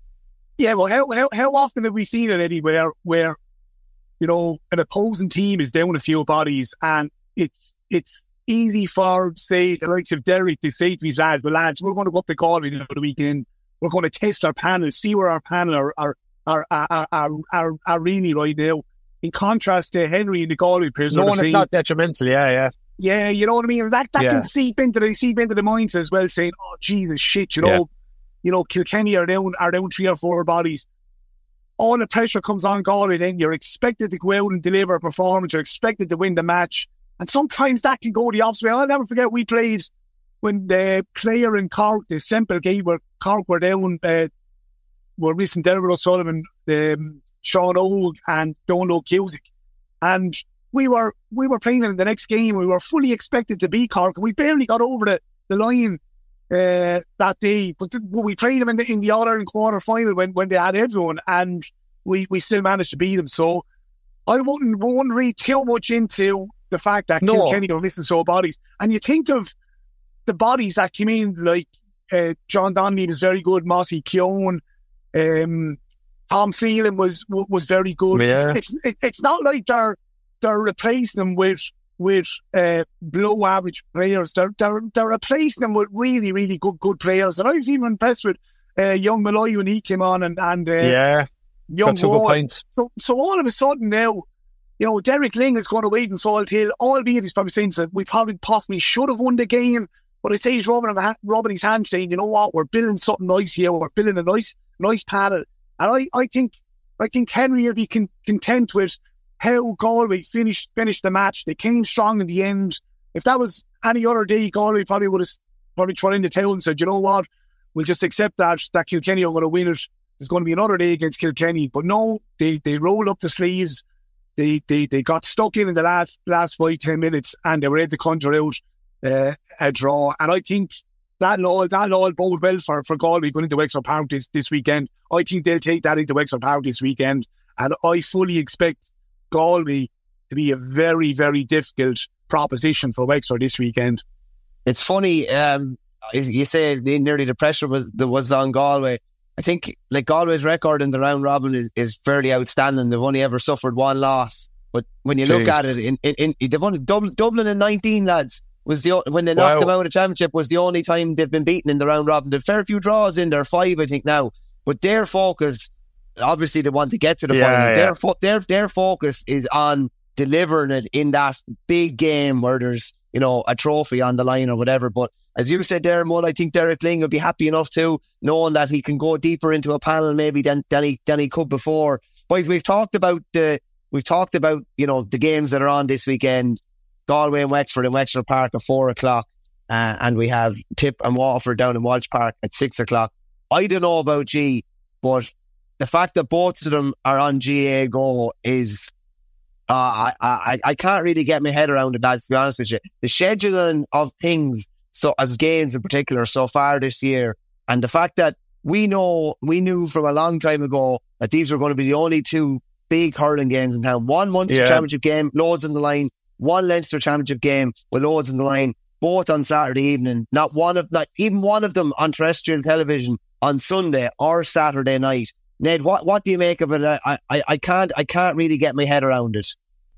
Yeah, well, how, how how often have we seen it, Eddie, where, where, you know, an opposing team is down a few bodies, and it's it's easy for, say, the likes of Derek to say to these lads, well, lads, we're going to go up to Galway the other weekend. We're going to test our panel, see where our panel are are are are, are, are, are really right now. In contrast to Henry and the Galway players, no one is not detrimental. Yeah, yeah, yeah. You know what I mean? That that yeah. can seep into the seep into the minds as well, saying, "Oh, Jesus, shit!" You know, yeah. you know, Kilkenny are down are down three or four bodies. All the pressure comes on Galway. Then you're expected to go out and deliver a performance. You're expected to win the match. And sometimes that can go the opposite way. I'll never forget we played when the player in Cork, the Semple game where Cork were down, uh, were missing Dermot O'Sullivan, um, Sean Ogue and Donald Cusick. And we were we were playing in the next game. We were fully expected to beat Cork, and we barely got over the, the line uh, that day. But th- we played them in the, in the All-Ireland quarter final when, when they had everyone, and we, we still managed to beat them. So I wouldn't, wouldn't read too much into the fact that no. Kilkenny were missing so bodies. And you think of the bodies that came in, like uh, John Donnelly was very good, Mossy Keown, um, Tom Phelan was was very good. Yeah. It's, it's, it's not like they're they're replacing them with with uh, below average players. They're, they're they're replacing them with really really good good players. And I was even impressed with uh, young Malloy when he came on, and and uh, yeah, young got two good points. So so all of a sudden now, you know, Derek Ling is going to wait in Salt Hill, albeit he's probably saying that we probably possibly should have won the game. But I say he's rubbing, rubbing his hand, saying, you know what, we're building something nice here. We're building a nice, nice panel. And I, I think, I think Henry will be con- content with how Galway finished finished the match. They came strong in the end. If that was any other day, Galway probably would have probably thrown in the towel and said, you know what, we'll just accept that that Kilkenny are going to win it. There's going to be another day against Kilkenny. But no, they they rolled up the sleeves. They they they got stuck in in the last last five ten minutes, and they were able to conjure out uh, a draw. And I think that'll all, that'll all bode well for, for Galway going into Wexford Park this, this weekend. I think they'll take that into Wexford Park this weekend. And I fully expect Galway to be a very, very difficult proposition for Wexford this weekend. It's funny, um, you say nearly the pressure was that was on Galway. I think like Galway's record in the round robin is, is fairly outstanding. They've only ever suffered one loss. But when you Jeez. look at it, in, in, in they've only Dublin, Dublin in nineteen lads was the when they knocked wow. them out of the championship was the only time they've been beaten in the round robin. There's fair few draws in there, five I think now. But their focus, obviously, they want to get to the yeah, final. Yeah. Their fo- their their focus is on delivering it in that big game where there's, you know, a trophy on the line or whatever. But as you said there, Mull, I think Derek Lyng will be happy enough too, knowing that he can go deeper into a panel maybe than than he than he could before. Boys, we've talked about the we've talked about you know the games that are on this weekend. Galway and Wexford in Wexford Park at four o'clock, uh, and we have Tip and Waterford down in Walsh Park at six o'clock. I don't know about G, but the fact that both of them are on G A A Go is. Uh, I, I I can't really get my head around it, lads, to be honest with you. The scheduling of things, so as games in particular, so far this year, and the fact that we know, we knew from a long time ago that these were going to be the only two big hurling games in town. One Munster yeah. Championship game, loads on the line. One Leinster Championship game with loads on the line. Both on Saturday evening. Not one of, not even one of them on terrestrial television on Sunday or Saturday night. Ned, what, what do you make of it? I, I, I can't I can't really get my head around it.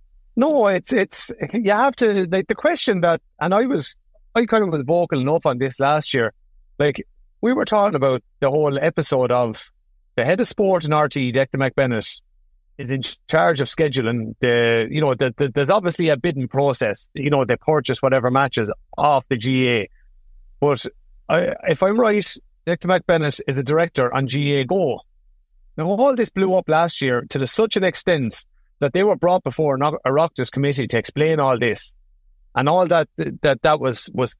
No, it's it's you have to like the question that, and I was I kind of was vocal enough on this last year. Like we were talking about the whole episode of the head of sport in R T E, Declan McBennett, is in charge of scheduling the you know the, the, there's obviously a bidding process. You know, they purchase whatever matches off the G A A, but I, if I'm right, Declan McBennett is a director on G A A Go. Now, all this blew up last year to the, such an extent that they were brought before an Oireachtas committee to explain all this. And all that that that was, was...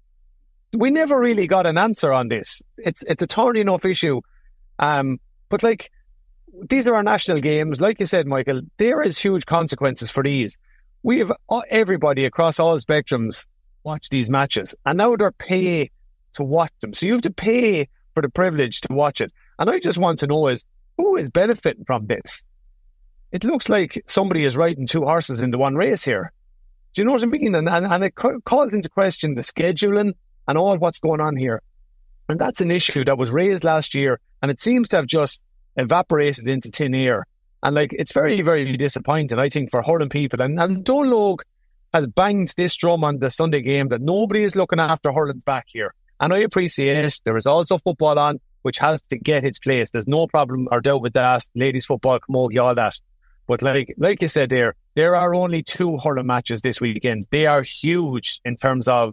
We never really got an answer on this. It's it's a thorny enough issue. Um, but, like, these are our national games. Like you said, Michael, there is huge consequences for these. We have everybody across all spectrums watch these matches. And now they're pay to watch them. So you have to pay for the privilege to watch it. And I just want to know is, who is benefiting from this? It looks like somebody is riding two horses into one race here. Do you know what I mean? And, and, and it calls into question the scheduling and all what's going on here. And that's an issue that was raised last year, and it seems to have just evaporated into thin air. And like, it's very, very disappointing, I think, for hurling people. And, and Dónalóg has banged this drum on the Sunday game that nobody is looking after hurling's back here. And I appreciate it. There is also football on, which has to get its place. There's no problem or doubt with that. Ladies football, camogie, all that. But like like you said there, there are only two hurling matches this weekend. They are huge in terms of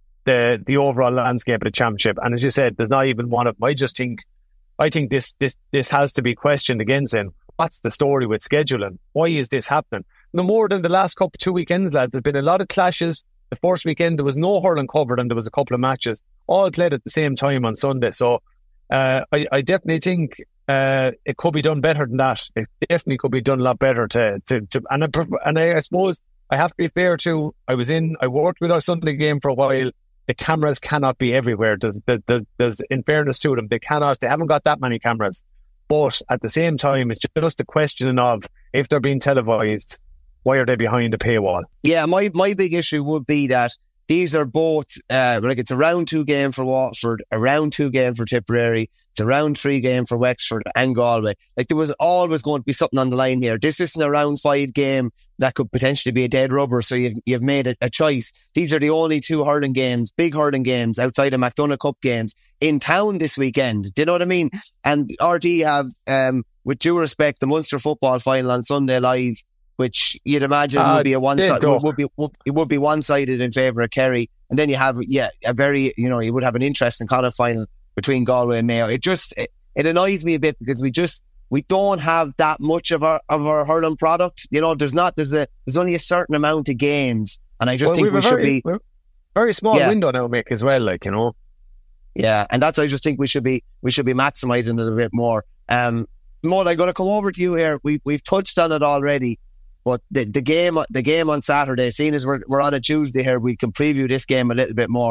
the the overall landscape of the championship. And as you said, there's not even one of them. I just think, I think this this this has to be questioned again. Saying, what's the story with scheduling? Why is this happening? No more than the last couple two weekends, lads. There's been a lot of clashes. The first weekend there was no hurling covered, and there was a couple of matches all played at the same time on Sunday. So. Uh, I, I definitely think uh, it could be done better than that. It definitely could be done a lot better. To, to, to and, I, and I, I suppose I have to be fair too. I was in, I worked with our Sunday game for a while. The cameras cannot be everywhere. There's, there's, there's, in fairness to them, they cannot, they haven't got that many cameras. But at the same time, it's just a question of if they're being televised, why are they behind the paywall? Yeah, my, my big issue would be that these are both, uh, like it's a round two game for Waterford, a round two game for Tipperary, it's a round three game for Wexford and Galway. Like there was always going to be something on the line here. This isn't a round five game that could potentially be a dead rubber, so you've, you've made a, a choice. These are the only two hurling games, big hurling games outside of McDonagh Cup games in town this weekend. Do you know what I mean? And R T have, um, with due respect, the Munster football final on Sunday live, which you'd imagine uh, would be a one side would, would be would, it would be one sided in favour of Kerry, and then you have yeah a very you know you would have an interesting kind of final between Galway and Mayo. It just it, it annoys me a bit because we just we don't have that much of our of our hurling product. You know, there's not there's a there's only a certain amount of games, and I just well, think we should very, be very small yeah. window now, Mick, as well. Like you know, yeah, and that's I just think we should be we should be maximising it a bit more. Um, Maud, I'm going to come over to you here. We we've touched on it already. But the, the game the game on Saturday, seeing as we're, we're on a Tuesday here, we can preview this game a little bit more.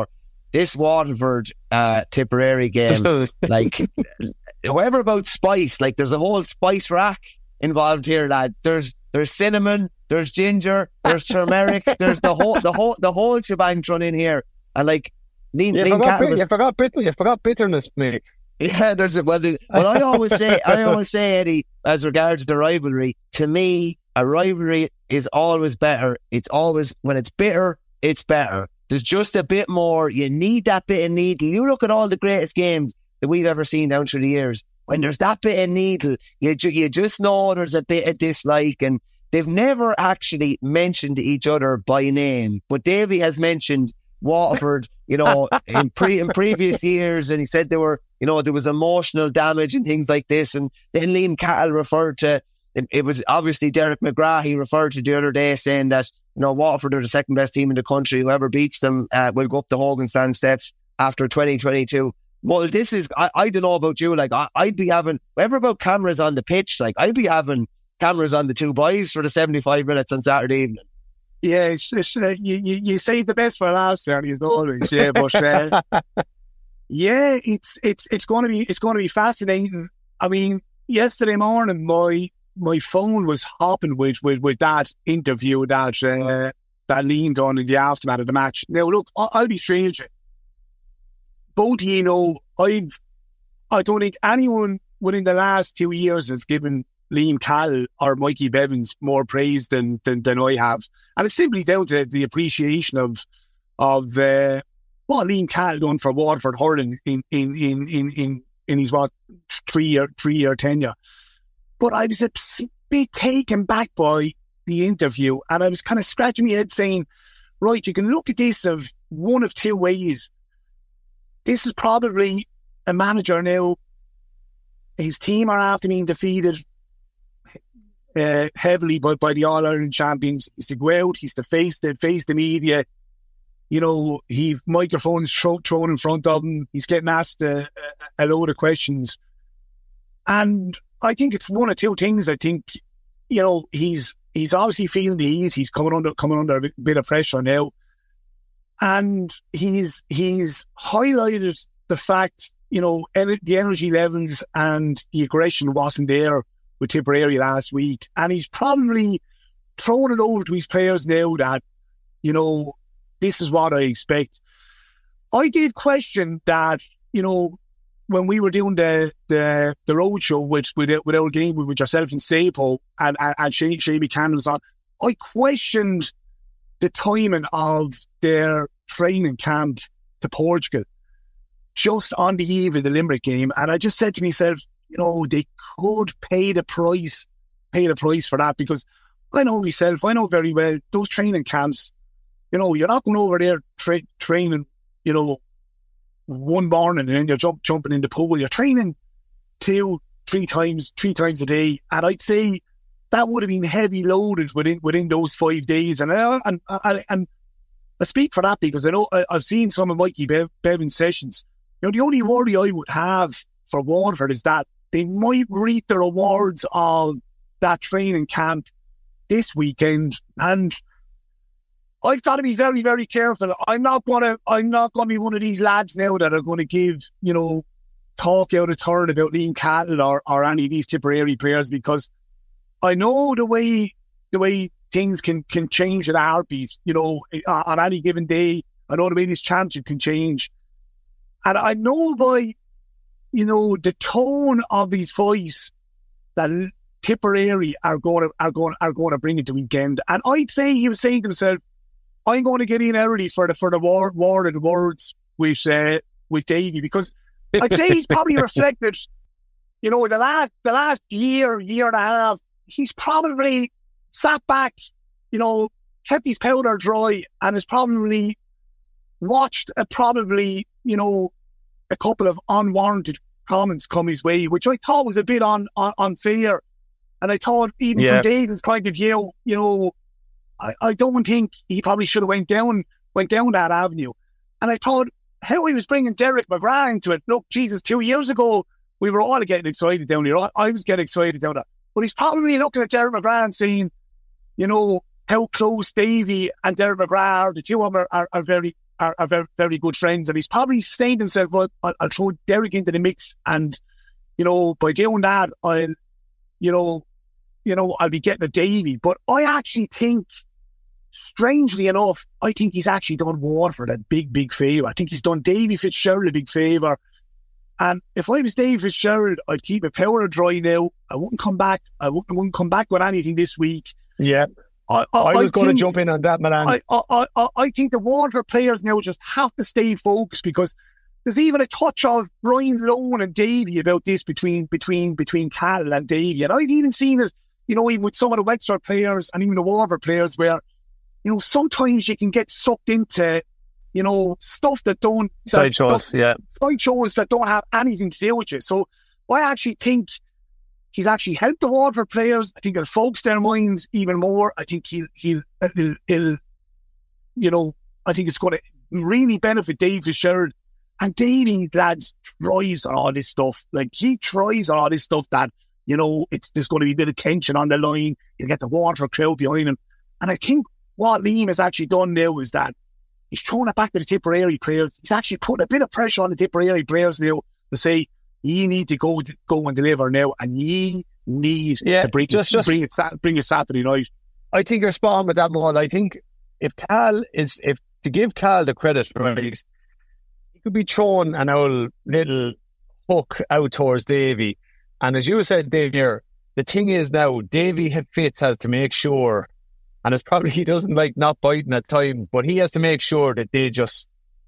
this Waterford uh, Tipperary game, like whoever about spice, like there's a whole spice rack involved here, lads. There's there's cinnamon, there's ginger, there's turmeric, there's the whole the whole the whole shebang thrown in here, and like Liam, you, Liam forgot, was, you forgot bitter, you forgot bitterness, mate. Yeah, there's a, well, there's, well, I always say, I always say, Eddie, as regards to the rivalry, to me, a rivalry is always better. It's always, when it's bitter, it's better. There's just a bit more. You need that bit of needle. You look at all the greatest games that we've ever seen down through the years. When there's that bit of needle, you, ju- you just know there's a bit of dislike, and they've never actually mentioned each other by name. But Davy has mentioned Waterford, you know, in pre in previous years, and he said there were, you know, there was emotional damage and things like this. And then Liam Cahill referred to, it, it was obviously Derek McGrath, he referred to the other day, saying that, you know, Waterford are the second best team in the country. Whoever beats them uh, will go up the Hogan Stand steps after twenty twenty-two. Well, this is, I, I don't know about you, like, I, I'd be having, whatever about cameras on the pitch, like, I'd be having cameras on the two boys for the seventy-five minutes on Saturday evening. Yeah, it's, it's, uh, you, you you say the best for last, Ernie, as always. Yeah, but uh, yeah, it's it's it's going to be it's going to be fascinating. I mean, yesterday morning, my my phone was hopping with with, with that interview that uh, that Liam done in the aftermath of the match. Now, look, I, I'll be straight with you. Both of you know, I've I don't think anyone within the last two years has given Liam Cahill or Mikey Bevins more praise than, than than I have, and it's simply down to the appreciation of of uh, what Liam Cahill done for Waterford hurling in in in in in, in his what three year three year tenure. But I was a bit taken back by the interview, and I was kind of scratching my head, saying, "Right, you can look at this of one of two ways. This is probably a manager now. His team are after being defeated." Uh, heavily by, by the All-Ireland champions. He's to go out, he's to face the, face the media. You know, he microphones throw, thrown in front of him. He's getting asked a, a, a load of questions. And I think it's one or two things. I think, you know, he's he's obviously feeling the heat. He's coming under coming under a bit, bit of pressure now. And he's he's highlighted the fact, you know, en- the energy levels and the aggression wasn't there with Tipperary last week, and he's probably throwing it over to his players now that, you know, this is what I expect. I did question that, you know, when we were doing the the, the road show with with, with our game with yourself and Staple and and, and Shay, Shay Buchanan was on, I questioned the timing of their training camp to Portugal just on the eve of the Limerick game, and I just said to myself, you know, they could pay the price, pay the price for that, because I know myself, I know very well, those training camps, you know, you're not going over there tra- training, you know, one morning and then you're jump, jumping in the pool. You're training two, three times, three times a day. And I'd say that would have been heavy loaded within within those five days. And I, and, and, and I speak for that because I know I, I've seen some of Mikey Bev, Bevan's sessions. You know, the only worry I would have for Waterford is that they might reap the rewards of that training camp this weekend, and I've got to be very, very careful. I'm not gonna, I'm not gonna be one of these lads now that are going to give, you know, talk out of turn about Liam Cahill or, or any of these Tipperary players, because I know the way the way things can can change in a heartbeat. You know, on any given day, I know the way this championship can change, and I know by, you know, the tone of his voice that Tipperary are going to are going are going to bring it to weekend. And I'd say he was saying to himself, "I'm going to get in early for the for the war war of the words with uh, with Davy," because I'd say he's probably reflected, you know, the last the last year year and a half, he's probably sat back, you know, kept his powder dry, and has probably watched a probably you know. a couple of unwarranted comments come his way, which I thought was a bit un, un, unfair. And I thought, even yeah. from David's point of view, you know, I, I don't think he probably should have went down went down that avenue. And I thought, how he was bringing Derek McGrath into it. Look, Jesus, two years ago, we were all getting excited down here. I, I was getting excited down there. But he's probably looking at Derek McGrath and saying, you know, how close Davy and Derek McGrath are. The two of them are, are, are very are, are very, very good friends, and he's probably saying to himself, well, I'll, I'll throw Derek into the mix, and, you know, by doing that, I'll, you know, you know, I'll be getting a Davy. But I actually think, strangely enough, I think he's actually done Waterford a big, big favour. I think he's done Davy Fitzgerald a big favour. And if I was Davy Fitzgerald, I'd keep a powder dry now. I wouldn't come back. I wouldn't, I wouldn't come back with anything this week. Yeah. I, I, I was I going think, to jump in on that, Milan. I, I, I, I think the Waterford players now just have to stay focused, because there's even a touch of Brian Lohan and Davy about this between between between Cal and Davy. And I've even seen it, you know, even with some of the Wexford players and even the Waterford players, where, you know, sometimes you can get sucked into, you know, stuff that don't... Side shows, yeah. Side shows that don't have anything to do with you. So I actually think he's actually helped the Waterford players. I think it'll focus their minds even more. I think he'll, he'll, he'll, he'll you know, I think it's going to really benefit Dave Fitzgerald. And Davy, lads, thrives on all this stuff. Like, he thrives on all this stuff that, you know, it's there's going to be a bit of tension on the line. You'll get the Waterford crowd behind him. And I think what Liam has actually done now is that he's thrown it back to the Tipperary players. He's actually putting a bit of pressure on the Tipperary players now to say, you need to go go and deliver now, and you need yeah, to bring, just, it, just, bring, it, bring it Saturday night. I think you're spot on with that, Maud. I think if Cal is, if to give Cal the credit for it, he could be throwing an old little hook out towards Davy. And as you said, Dave, here, the thing is now, Davy Fitz has to make sure, and it's probably he doesn't like not biting at times, but he has to make sure that they just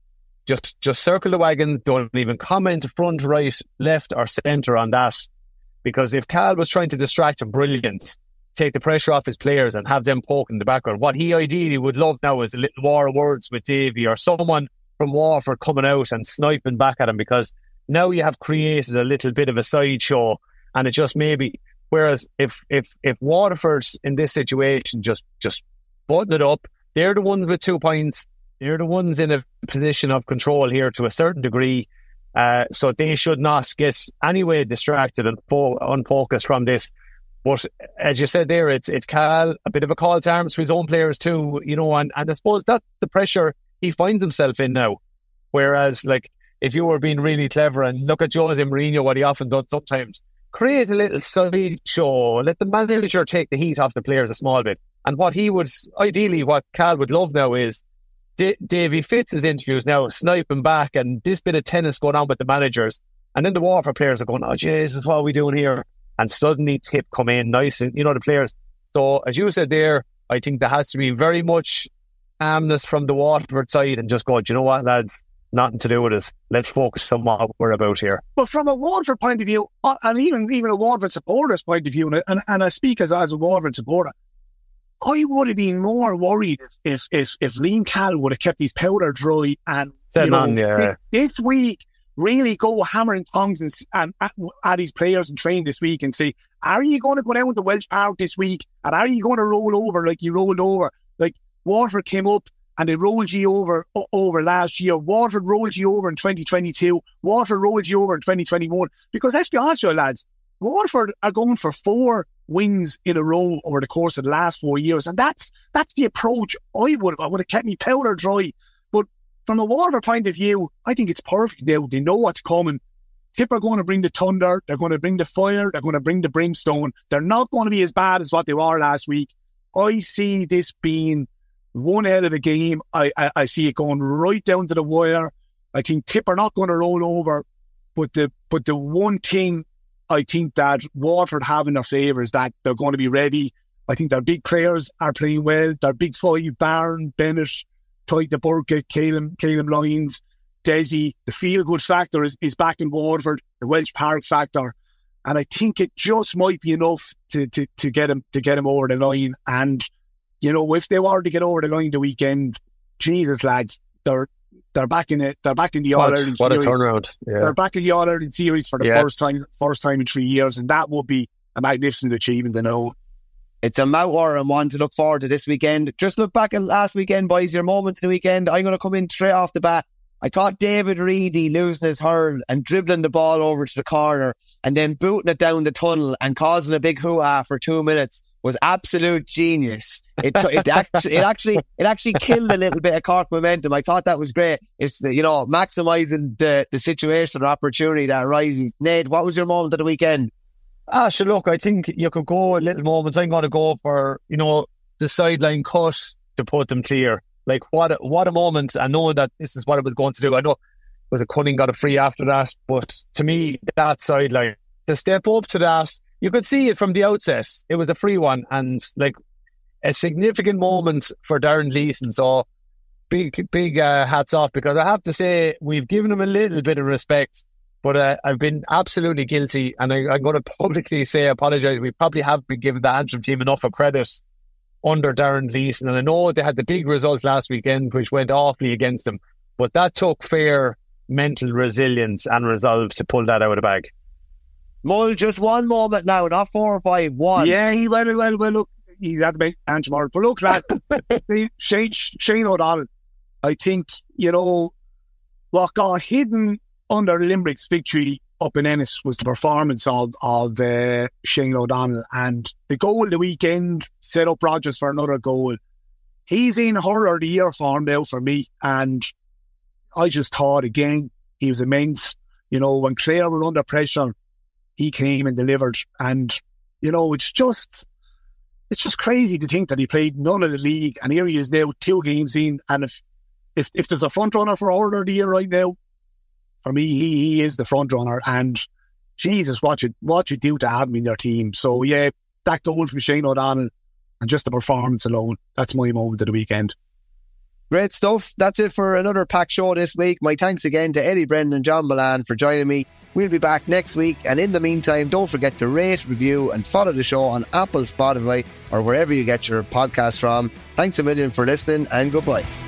Just just circle the wagon, don't even comment front, right, left or centre on that. Because if Cal was trying to distract him, brilliant, take the pressure off his players and have them poke in the background. What he ideally would love now is a little war of words with Davy or someone from Waterford coming out and sniping back at him, because now you have created a little bit of a sideshow, and it just maybe... Whereas if if if Waterford's in this situation just, just button it up, they're the ones with two points, they're the ones in a position of control here to a certain degree, uh, so they should not get anyway distracted and fo- unfocused from this. But as you said there, it's it's Cal, a bit of a call to arms for his own players too, you know, and, and I suppose that's the pressure he finds himself in now. Whereas, like, if you were being really clever, and look at Jose Mourinho, what he often does sometimes, create a little side show, let the manager take the heat off the players a small bit. And what he would, ideally, what Cal would love now is D- Davy Fitz's interviews now, sniping back, and this bit of tennis going on with the managers. And then the Waterford players are going, oh, Jesus, what are we doing here? And suddenly Tip come in nice, and you know, the players. So, as you said there, I think there has to be very much calmness from the Waterford side and just go, do you know what, lads? Nothing to do with us. Let's focus on what we're about here. But from a Waterford point of view, and even even a Waterford supporter's point of view, and, and, and I speak as, as a Waterford supporter, I would have been more worried if if if Liam Cal would have kept his powder dry and you know, on, yeah. this, this week really go hammering tongs and, and at, at his players and train this week and say, are you going to go down to Welsh Park this week, and are you going to roll over like you rolled over? Like Waterford came up and they rolled you over over last year. Waterford rolled you over in twenty twenty-two. Waterford rolled you over in twenty twenty-one. Because let's be honest with you, lads, Waterford are going for four wins in a row over the course of the last four years. And that's that's the approach I would have. I would have kept me powder dry. But from a Waterford point of view, I think it's perfect now. They know what's coming. Tip are going to bring the thunder. They're going to bring the fire. They're going to bring the brimstone. They're not going to be as bad as what they were last week. I see this being one hell of a game. I, I, I see it going right down to the wire. I think Tip are not going to roll over. But the but the one thing I think that Waterford have in their favour is that they're going to be ready. I think their big players are playing well. Their big five, Barron, Bennett, Tyke Burkett, Caleb, Caleb Lyons, Desi. The feel-good factor is, is back in Waterford, the Welsh Park factor. And I think it just might be enough to, to, to get him to get him over the line. And, you know, if they were to get over the line the weekend, Jesus, lads, they're they're back in it. They're back in the All Ireland series. What a turnaround! Yeah. They're back in the All Ireland series for the yeah. first time, first time in three years, and that would be a magnificent achievement. I know. It's a mouth-watering and one to look forward to this weekend. Just look back at last weekend, boys. Your moment of the weekend. I'm going to come in straight off the bat. I thought David Reedy losing his hurl and dribbling the ball over to the corner and then booting it down the tunnel and causing a big hoo-ha for two minutes was absolute genius. It t- it, actually, it actually it actually killed a little bit of Cork momentum. I thought that was great. It's, you know, maximising the, the situation or opportunity that arises. Ned, what was your moment of the weekend? Ah, sure, look, I think you could go a little moments. I'm going to go for, you know, the sideline cut to put them clear. Like, what a, what a moment, and knowing that this is what it was going to do. I know, was it Cunning got a free after that, but to me, that sideline, to step up to that, you could see it from the outset. It was a free one, and like a significant moment for Darren Gleeson. So big, big uh, hats off, because I have to say, we've given him a little bit of respect, but uh, I've been absolutely guilty, and I, I'm going to publicly say, apologise. We probably have been giving the Antrim team enough of credit under Darren Gleeson, and I know they had the big results last weekend which went awfully against them, but that took fair mental resilience and resolve to pull that out of the bag. Mull, just one moment now, not four or five, one. Yeah, he well, well, well, look, he had to make Antrim hard, but look, lad, Shane, Shane O'Donnell, I think, you know, what got hidden under Limerick's victory up in Ennis was the performance of, of uh, Shane O'Donnell, and the goal the weekend set up Rodgers for another goal. He's in hurler of the year form now for me, and I just thought again he was immense. You know, when Clare were under pressure, he came and delivered, and you know, it's just it's just crazy to think that he played none of the league, and here he is now, two games in, and if if, if there's a front runner for hurler of the year right now, for me, he, he is the front runner, and Jesus, what you, what you do to have him in your team. So yeah, that goal from Shane O'Donnell and just the performance alone, that's my moment of the weekend. Great stuff. That's it for another packed show this week. My thanks again to Eddie Brendan and John Mullane for joining me. We'll be back next week, and in the meantime, don't forget to rate, review and follow the show on Apple, Spotify or wherever you get your podcast from. Thanks a million for listening, and goodbye.